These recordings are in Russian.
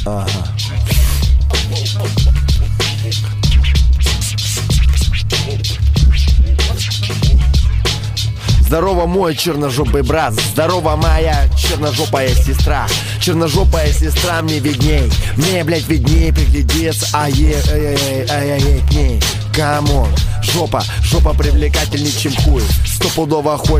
Ага. Здорово, мой черножопый брат. Здорово, моя черножопая сестра. Черножопая сестра мне видней. Мне, блядь, видней приглядеться. Ай-яй-яй к ней. Камон. Жопа привлекательней, чем хуй. Стопудово хоть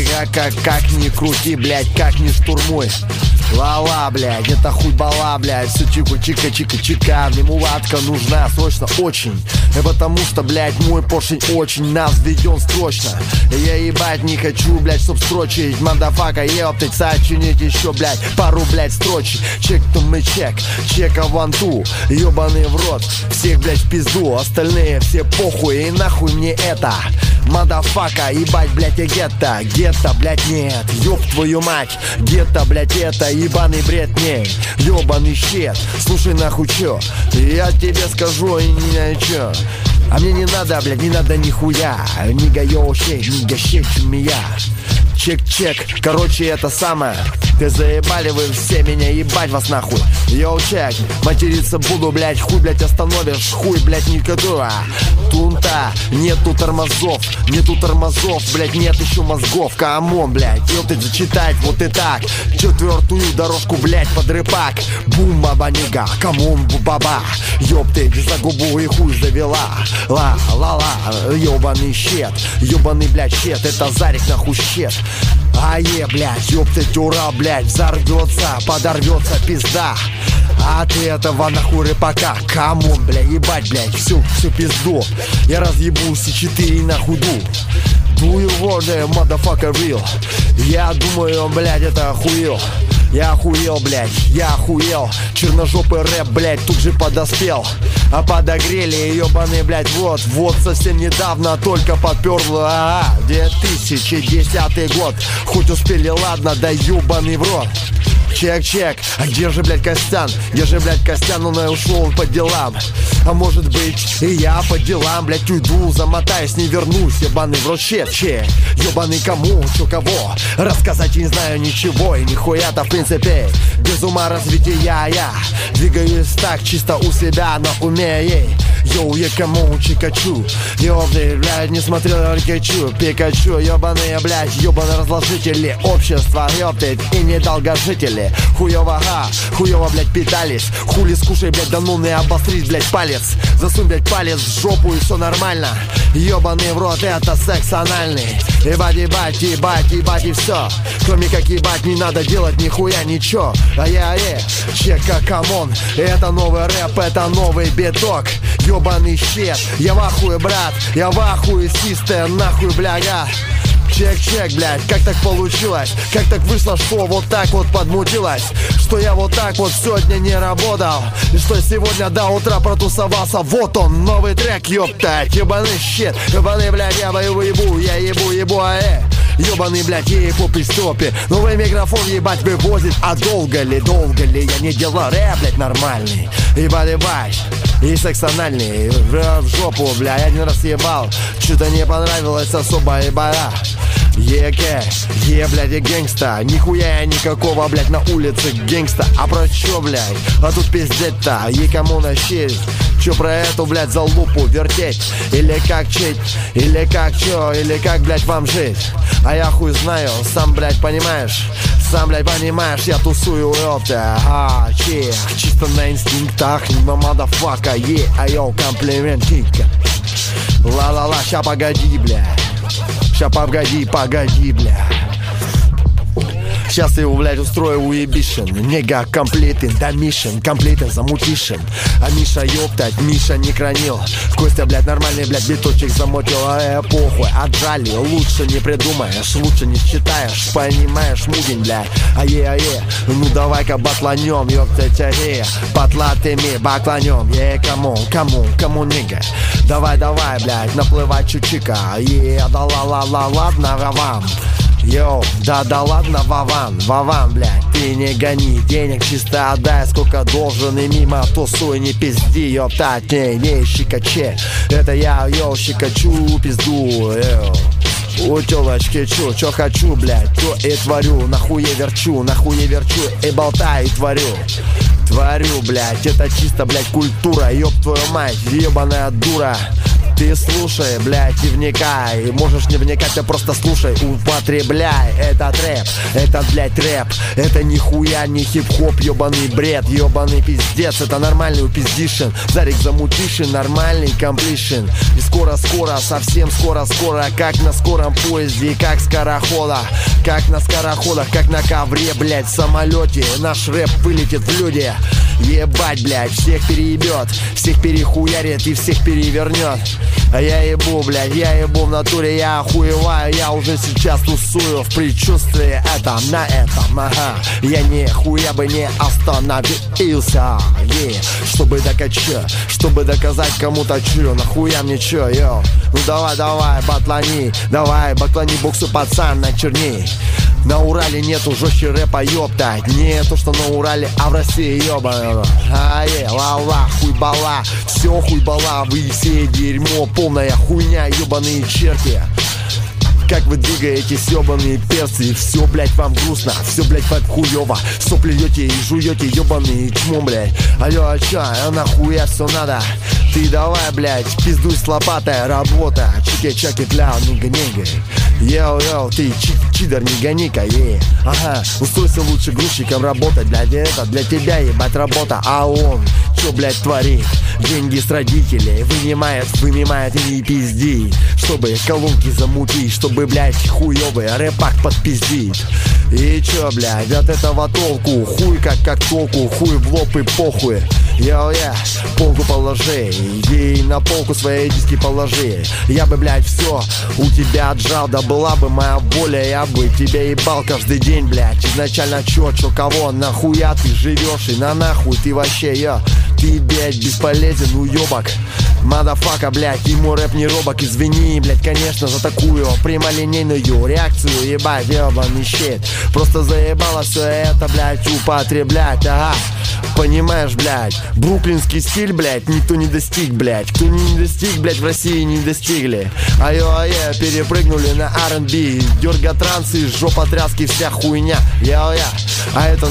как ни крути, блядь, как ни штурмуй. Ла-ла, блядь, это хуй бала, блядь. Все чика-чика-чика. Мне мулатка нужна срочно очень. Потому что, блядь, мой поршень очень нас введен строчно. Я ебать не хочу, блядь, чтоб строчить. Мадафака, ептать, сочинить еще, блядь, пару, блядь, строчек. Чек то мы чека ванту. Ебаный в рот, всех, блядь, в пизду. Остальные все похуй, и нахуй мне это. Мадафака, ебать, блядь, я гетто, блядь, нет. Ёб твою мать, гетто, блядь, это ебаный бред, не. Ёбаный щет, слушай нахуй чё. Я тебе скажу и ни чё. А мне не надо, блядь, не надо нихуя. Нига йоу-щей, нига щей, меня. Чек, короче, это самое. Ты заебали вы все меня, ебать вас нахуй. Йоу, чек, материться буду, блядь, хуй, блядь, остановишь, хуй, блядь, никогда. Тунта, нету тормозов, блядь, нет еще мозгов. Камон, блядь, ёптать, зачитать вот и так. Четвертую дорожку, блядь, под рыбак. Бум, баба, нига, камон, баба. Ёптать, за губу и хуй завела. Ла-ла-ла, ёбаный щет. Ёбаный, блядь, щет, это зарик нахуй щет. Блядь, ёптать, ура, блядь, взорвется, подорвется пизда. А ты этого нахуй рыбака, камон, бля, ебать, блядь, всю пизду. Я разъебу все 4 на худу. Do you want a motherfucker real? Я думаю, блядь, это охуел. Я охуел, блядь, я охуел. Черножопый рэп, блядь, тут же подоспел. А подогрели, ебаный, блядь, вот совсем недавно только подперло. 2010 год. Хоть успели, ладно, да ебаный в рот. Чек, а где же, блядь, Костян? Где же, блядь, Костян? Он ушел по делам. А может быть, и я по делам, блядь, уйду, замотаюсь, не вернусь. Ебаный в рот чек. Ебаный кому, чё кого. Рассказать не знаю ничего. И нихуя-то, в принципе, без ума развития я двигаюсь так, чисто у себя на уме, ей. Йоу, я кому чикачу. Ёбаный, блядь, не смотрел Пикачу, ёбаные, блядь, ёбаные разложители общества, ёптать, и недолгожители. Хуёво, блядь, питались. Хули скушай, блядь, да ну не обострить, блядь, палец. Засунь, блядь, палец в жопу и все нормально. Ёбаный в рот, это секс анальный. Ебать и все. Кроме как ебать не надо делать нихуя ничего. Чека, камон. Это новый рэп, это новый биток. Ёбаный щет, я в ахуе, брат. Я в ахуе, систер, нахуй, бляга. Чек, блядь, как так получилось? Как так вышло, что вот так вот подмутилось? Что я вот так вот сегодня не работал? И что сегодня до утра протусовался? Вот он, новый трек, ёптать. Ебаный щит, ебаный, блядь, я ебу, Ёбаный, блядь, ей по пристопе. Новый микрофон, ебать, вывозит. А долго ли я не делал рэп, блядь, нормальный? Ебать, и секс анальный. В жопу, бля, я один раз ебал. Что-то не понравилось особо, ебара. Блядь, я гэнгста. Нихуя я никакого, блядь, на улице гэнгста. А про чё, блядь? А тут пиздец-то, кому нащесть. Чё про эту, блядь, залупу вертеть? Или как чить? Или как чё? Или как, блядь, вам жить? А я хуй знаю, сам, блядь, понимаешь, я тусую, ёпта. Чисто на инстинктах, не мадафака, йоу, комплимент, кика. Ла-ла-ла, ща погоди, бля. Ща погоди, бля. Сейчас его, блядь, устрою уебишен. Нега комплитен, да мишен. Комплитен, замутишен. А Миша, ёптать, Миша не хранил. Костя, блядь, нормальный, блядь, биточек замотил. Похуй, отжали, лучше не придумаешь. Лучше не считаешь, понимаешь, мудень, блядь. Ну давай-ка батланем, ёптать, потлатыми бакланем. Кому, нига. Давай, блядь, наплывай чучика. Да ладно, вам. Йоу, да ладно, Вован, блядь, ты не гони, денег чисто отдай, сколько должен, и мимо тусуй, не пизди, ёптать, не щекоче. Это я, йоу, щекочу пизду, йоу. У тёлочки чё хочу, блядь, то и творю. Нахуе верчу, и болтаю, и творю. творю, блядь. Это чисто, блядь, культура, ёб твою мать, ебаная дура. Ты слушай, блядь, и вникай. Можешь не вникать, а просто слушай, употребляй. Это рэп, это, блядь, рэп. Это нихуя не хип-хоп, ебаный бред, ебаный пиздец. Это нормальный упиздишен, Зарик замутишен, нормальный комплишен. И скоро-скоро, совсем скоро-скоро, как на скором поезде, как скорохода. Как на скороходах, как на ковре, блядь, в самолете. Наш рэп вылетит в люди. Ебать, блядь, всех переебет, всех перехуярит и всех перевернет. А я ебу, блядь, я ебу в натуре, я охуеваю. Я уже сейчас тусую в предчувствии на этом, ага. Я нихуя бы не остановился, чтобы докачать, чтобы доказать кому-то чё. Нахуя мне чё, йо. Ну давай, батлани, давай, баклани боксу, пацан, начерни. На Урале нету жестче рэпа, ёпта. Не то, что на Урале, а в России, ёбаная. Ла-ла, хуйбала, все хуйбала, вы все дерьмо, полная хуйня, ёбаные черти. Как вы двигаетесь, ёбаные перцы, все, блядь, вам грустно, все, блядь, вам хуёво. Сопли льете и жуете, ёбаные чмо, блядь. Алло, а чё, нахуя все надо? Ты давай, блядь, пиздуй с лопатой, работа. Чики-чаки, пляу, нига-нига. Йоу-йоу, ты чидор, не гони-ка, ага, устройся лучше грузчиком работать, блядь, это для тебя, ебать, работа. А он, чё, блядь, творит? Деньги с родителей вынимает и не пизди. Чтобы колонки замутить, чтобы, блядь, хуёвый рэпак подпиздить. И чё, блядь, от этого толку? Хуй как толку, хуй в лоб и похуй. Йо-я, полку положи, иди на полку свои диски положи. Я бы, блядь, все у тебя отжал, да была бы моя воля, я бы тебя ебал каждый день, блядь. Изначально чё, кого, нахуя ты живешь и на нахуй ты вообще, я. Ты, блядь, бесполезен, уёбок. Мадафака, блядь, ему рэп не робок. Извини, блядь, конечно, за такую прямолинейную реакцию, ебать, ебаный щит. Просто заебало все это, блядь, употреблять, ага. Понимаешь, блядь, бруклинский стиль, блядь, никто не достиг, блядь. Кто не достиг, блядь, в России не достигли. Айо-айо, перепрыгнули на R&B. Дерга трансы, жопа тряски, вся хуйня. Йо-я, а это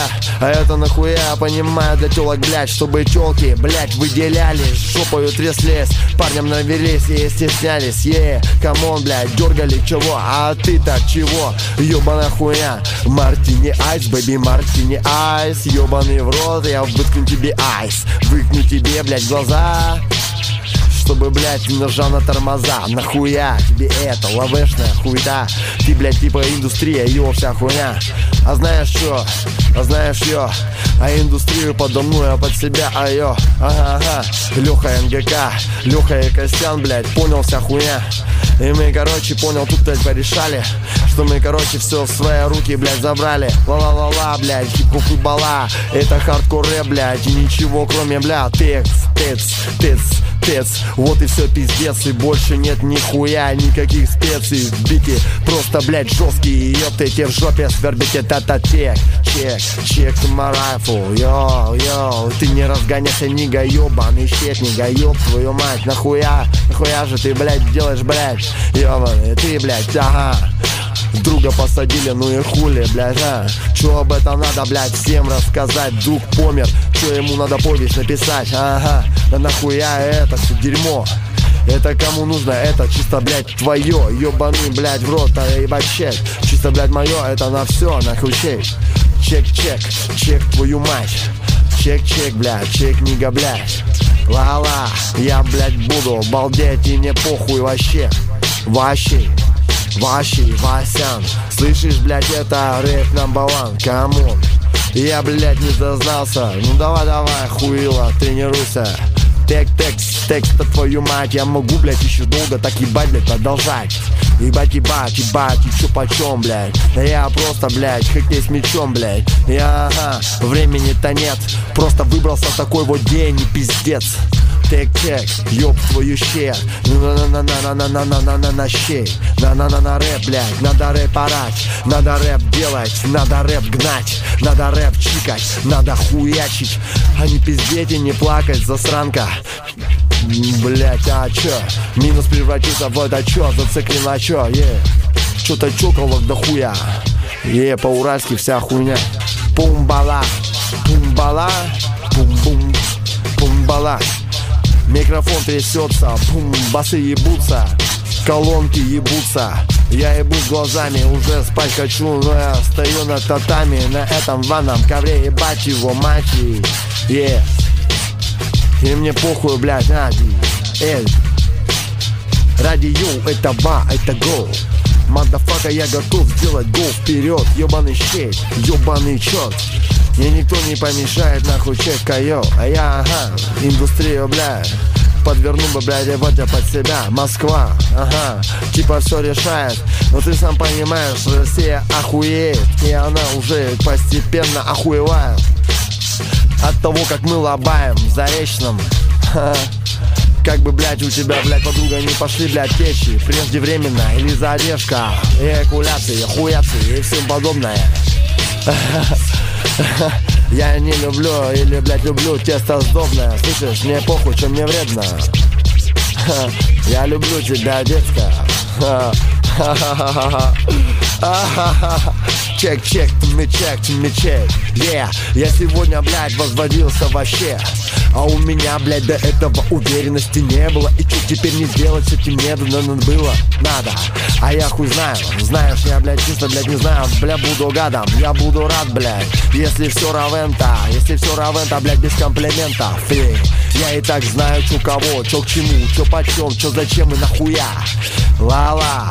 нахуя, понимаю, для телок, блядь, чтобы телки, блядь, выделялись, жопою тряслись, парням навелись и стеснялись, камон, блядь, дергали чего, а ты-то чего, ёбаная хуйня. Мартини айс, бэби, мартини айс, ёбаный в рот, я выткну тебе айс, выкну тебе, блядь, глаза, чтобы, блядь, ты нажал на тормоза. Нахуя тебе это, лавешная хуйта? Ты, блядь, типа индустрия, его вся хуйня. А знаешь чё? А индустрию подо мной, а под себя, айо. Ага, Леха НГК, Леха и Костян, блядь, понял вся хуйня. И мы, короче, понял, тут, блядь, порешали, что мы, короче, все в свои руки, блядь, забрали. Ла-ла-ла-ла, блядь, хип-хоп и бала. Это хардкор рэп, блядь, и ничего кроме, блядь, тец. Вот и все, пиздец, и больше нет нихуя, никаких специй в бите. Просто, блядь, жесткие, ёпты, те в жопе свербите, та-та-тек. Чек my rifle, йоу, ты не разгоняйся, нига, ёбаный щет, нига, ёб твою мать. Нахуя же ты, блядь, делаешь, блядь, ёбаный, ты, блядь, ага. Друга посадили, ну и хули, блядь, а? Чё об этом надо, блядь, всем рассказать? Друг помер, чё ему надо повесть написать? Ага, да нахуя это все дерьмо? Это кому нужно, это чисто, блядь, твое. Ёбаный, блядь, в рот, а ебать чек. Чисто, блядь, мое, это на все, нахуй чек. Чек твою мать. Чек, блядь, чек, нига, блядь. Ла-ла, я, блядь, буду балдеть, и мне похуй вообще. Васян, слышишь, блядь, это рэп number one, камон. Я, блядь, не зазнался, ну давай, хуила, тренируйся. Текст, твою мать, я могу, блядь, еще долго так ебать, блядь, продолжать. Ебать, и чё почем, блядь. Да я просто, блядь, хоккей с мячом, блядь. Ага, времени-то нет, просто выбрался такой вот день, и пиздец. Тек, ёб твою щет. На щей. На рэп, блядь, надо рэп орать. Надо рэп делать, надо рэп гнать. Надо рэп чикать, надо хуячить. А не пиздеть и не плакать, засранка. Блядь, а чё? Минус превратился в это чё? Зациклен на чё? Чё-то чоколок да хуя. По-уральски вся хуйня. Пумбала. бала, бум-бум, бум-бала. Микрофон трясется, бум, басы ебутся, колонки ебутся. Я ебусь глазами, уже спать хочу, но я стою на татами, на этом ванном ковре, ебать его мати. И мне похуй, блядь, ради ю, это ба, это гол. Мадафака, я готов сделать гол вперед. Ёбаный щей, ёбаный черт. Мне никто не помешает, нахуй чекка, йо. А я, ага, индустрию, блядь, подверну бы, блядь, ебать под себя. Москва, ага, типа все решает. Но ты сам понимаешь, что Россия охуеет. И она уже постепенно охуевает от того, как мы лобаем в Заречном. Как бы, блядь, у тебя, блядь, подруга не пошли, блядь, течи преждевременно или задержка, эякуляции, хуяции и всем подобное. Я не люблю или, блядь, люблю тесто сдобное. Слышишь, мне похуй, что мне вредно. Я люблю тебя, детка. Чек, чек, чек. Я сегодня, блядь, возводился вообще. А у меня, блядь, до этого уверенности не было. И чуть теперь не сделать с этим не было. Надо, а я хуй знаю. Знаешь, я, блядь, чисто, блядь, не знаю. Бля, буду гадом, я буду рад, блядь. Если все равента, блядь, без комплиментов. Я и так знаю, чё кого, чё к чему, чё почем, чё зачем и нахуя. Ла-ла,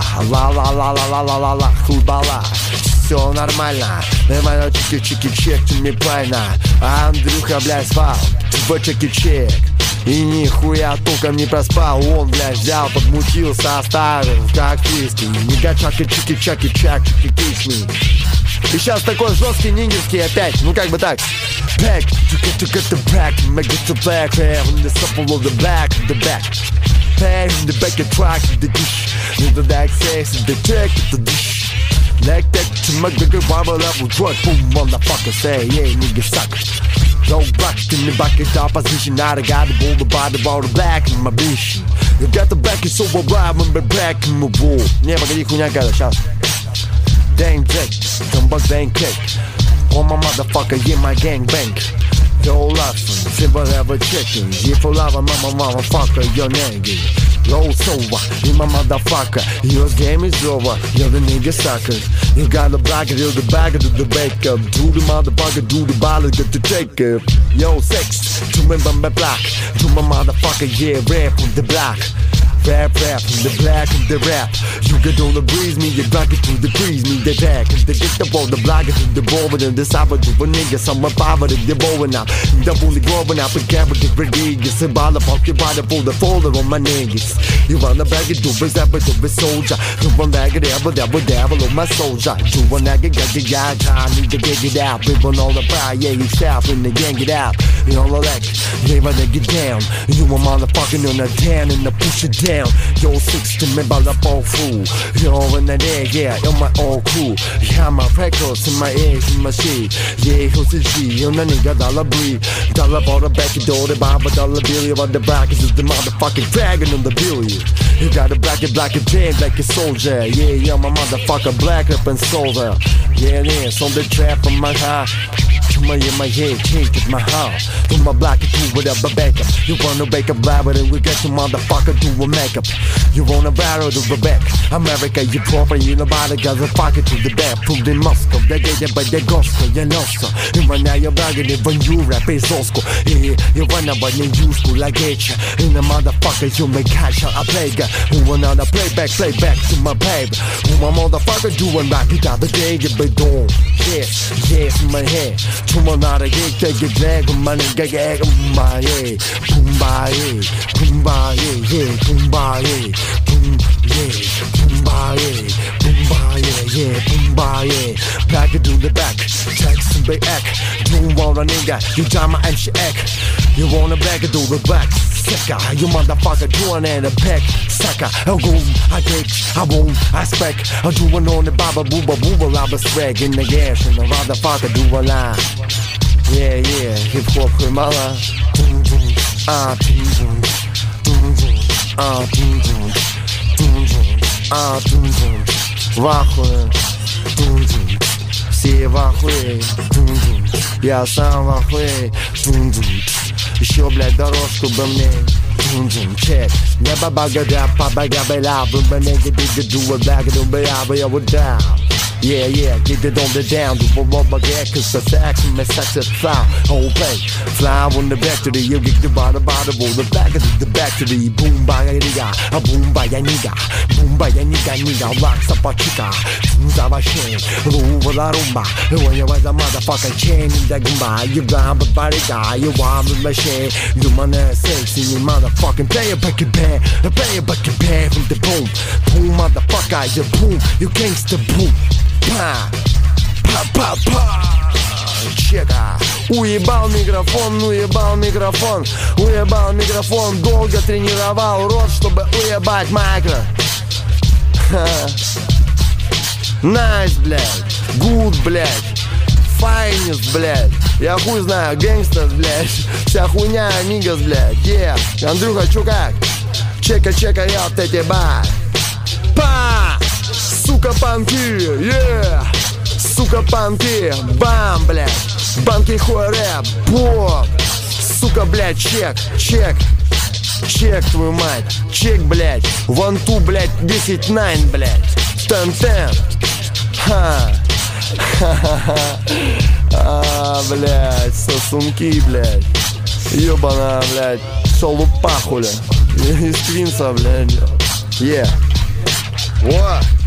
хуйбала. Все нормально, нормально, чики-чики-чек, ты мне правильно. А Андрюха, блядь, спал, в чеки-чек. И нихуя толком не проспал. Он, блядь, взял, подмутился, оставил как виски. Нига чаки-чики-чаки-чак, чики-кисми. И сейчас такой жесткий нигерский опять, ну как бы так. Back, to get the back, make it to black, in the supple of the back, the back. Hey, in the back of track, the dish, in the back sex, the track, the dish. Like that to make the good wobble up with drug, boom, motherfucker, say, yeah, nigga suck. Go back in the back of the opposition, now I got the ball, the body, the black in my bitch. You got the back, it's over, I'm back in my wall. Не, погоди, хуйня какая-то, сейчас. Dang Jack, come back, dang kick. On my motherfucker, yeah, my gang bang. Yo, Lawson, simple ever checking. If you love a motherfucker, your nigga. Low sober, you my motherfucker. Your game is over, you're the nigga sucker. You got the black, you're the bag, do the bake up. Do the motherfucker, do the ball, get the take up. Yo, sex, to me, black. To my motherfucker, yeah, rap on the block. Rap, in the black and the rap. You get on the breeze, me, you back it to the breeze, me, the back. And the get the ball, the block it to the ball, and the side of a nigga, some power, they're blowing up. The bully growing up, and carry the brigade. It's a ball of fuck, you buy the folder on my niggas. You wanna bag it, do it, up to the soldier. You want bag it, devil on my soldier. You wanna get the guy, need to get it out. People on the fire, yeah, you stop when they gang it out. You know, like, they wanna get down. You a motherfucking on the tan and the push it down. Yo, 6 to me, ball up all fool. Yo, in the day, yeah, on my old crew. Yeah, my records in my eggs in my shit. Yeah, who's the G? You know, nigga, dollar breed. Dollar for the back door, the $5 bill. About the back is the motherfucking dragon on the billion. You got a black and tan like a soldier. Yeah, yeah, my motherfucker black up and soldier. Yeah, it's on the trap on my high. In my head, change with my heart. Do my black and do whatever backup. You wanna bake a blabber, then we get to motherfucker do a makeup. You wanna barrel to the back. America, you proper, you know about it, got a pocket to the back. Pulled in Moscow, they get it by the gospel, you know so. You run out your bagging it when you rap is Osco. Yeah, you run out when you use school, I get ya. In the motherfucker, you make cash out, I play guy. Who wanna play back to my baby. Who my motherfucker doing rap it out the day, you be doing. Yes, yes, in my head. 주문하라 개개개 그만해 kumbaye kumbaye kumbaye yeah kumbaye kumbaye back to the back text and back don't want a nigga you jam my MC act you wanna back to the back sucker you motherfucker doing in the back sucker I go I take I won't I spec I do one on the baba booba booba lava swag in the gas and the motherfucker do a line. Yeah, yeah, hip-hop хымала. В ахуе. Все в ахуе, я сам в ахуе. Еще, блядь, дорожку бы мне. Check. Never bagada, pabagabela, bumbanega, do a bag, do be able down. Yeah, get it on the down, do what my get, cause the facts and my sex is foul. Whole play, fly on the back to the you get the bottom, the back of the back to the boom by a nigga, a boom by a nigga, boom by a nigga, rocks up a chica, Zava chain, over la rumba. When you was a motherfucking chain in the gumba, you grab a body guy, you want the machine, you man sex in your motherfucking play a bucket band, play a bucket band from the boom, boom motherfucker, you boom, you gangsta boom. Па, па, па, па. Чека. Уебал микрофон, уебал микрофон, уебал микрофон. Долго тренировал рот, чтобы уебать макро. Найс, блядь, гуд, блядь, файнес, блядь. Я хуй знаю, гэнгстер, блядь. Вся хуйня, нигас, блядь. Андрюха, чё как? Чека, я вот эти бай. Па! Сука, панки, сука, панки, бам, блядь, банки хуй рэп, бом. Сука, блядь, чек, твою мать, чек, блядь, вон ту, блядь, 10-9, блядь, тен-тен, блядь, сосунки, блядь, ёбана, блядь, шалупа, хули, из Квинса, блядь, What?